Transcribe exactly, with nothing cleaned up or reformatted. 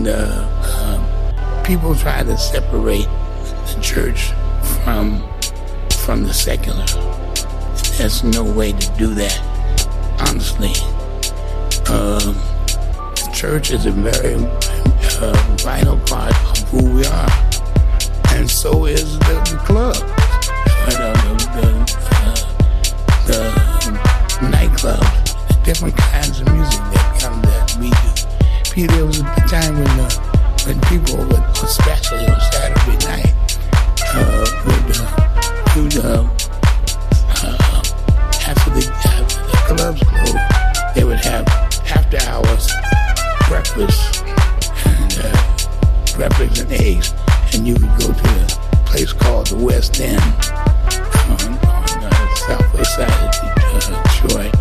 And uh, uh, people try to separate the church from from the secular. There's no way to do that, honestly. Um, the church is a very uh, vital part of who we are, and so is the, the club, uh, the, the, uh, the nightclubs, the different kinds of music that come that we do. There was a time when uh, when people would, especially on Saturday night, uh, would uh, would uh, uh, after the after the clubs closed, they would have after hours breakfast and uh, breakfast and eggs, and you would go to a place called the West End on, on the southwest side of uh, Detroit.